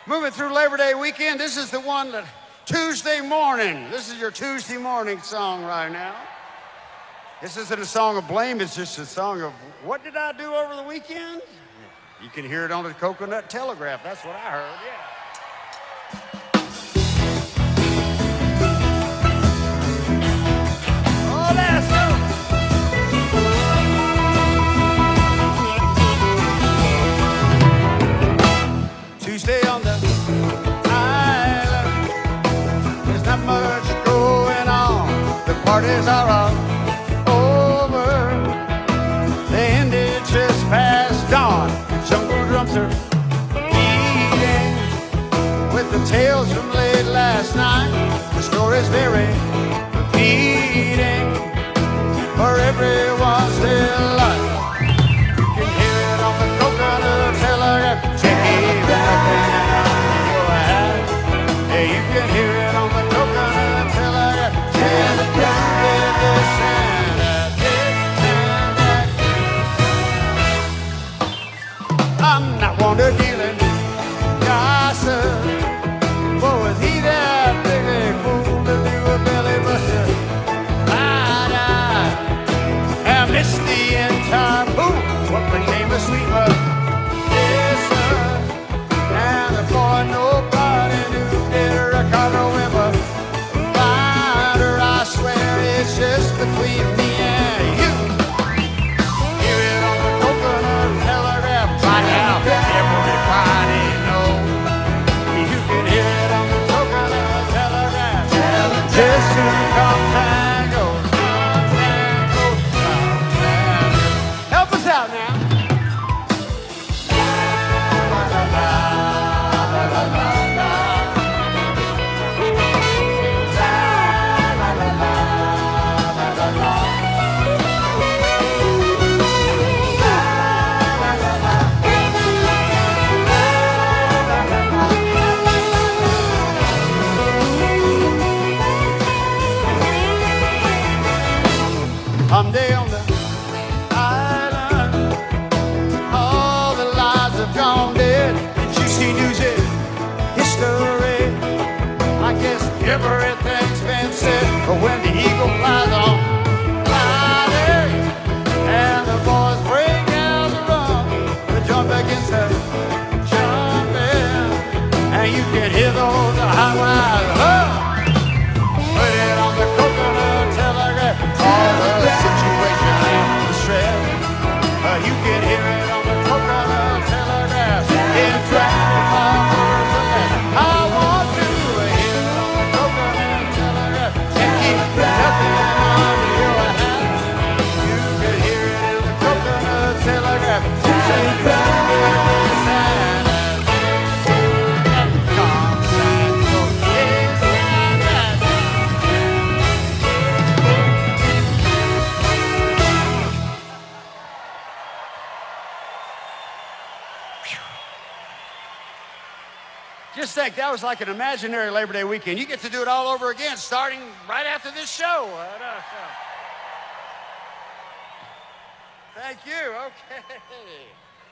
Moving through Labor Day weekend, this is the one that Tuesday morning. This is your Tuesday morning song right now. This isn't a song of blame, it's just a song of what did I do over the weekend? You can hear it on the Coconut Telegraph. That's what I heard, yeah. Oh, let's go. Tuesday on the island, there's not much going on. The parties are all over. They ended just past dawn. Jungle drums are beating with the tales from late last night. The story's very repeating for everyone's delight. You can hear it on the Coconut Telegraph. Take it back and hey, you can hear it on the Coconut Telegraph. Tell it down with the Santa. I'm not one to deal in gossip, but was he that big a fool to do a belly buster? I missed the entire booth. What became of Sweet Melissa? And the boy nobody knew did Ricardo ever find her? I swear it's just between me and you. Hear it on the Coconut Telegraph. Right now, everybody knows. You can hear it on the Coconut Telegraph. Just who comes and goes, comes and goes, comes and goes. Help us out now. Someday on the island, all the lives have gone dead. Juicy news is history. I guess everything's been said. But when the eagle flies on Friday and the boys break out the run, the jump begins to jump in, and you can hear those hot wires. Put it on the Coconut Telegraph. All the situation and the stress. You can hear it on the Coconut Telegraph. In traffic, I want to hear it on the Coconut Telegraph. And keep nothing under your hat. You can hear it in the Coconut Telegraph. Say traffic is sad. Just think, that was like an imaginary Labor Day weekend. You get to do it all over again, starting right after this show. Thank you. Okay.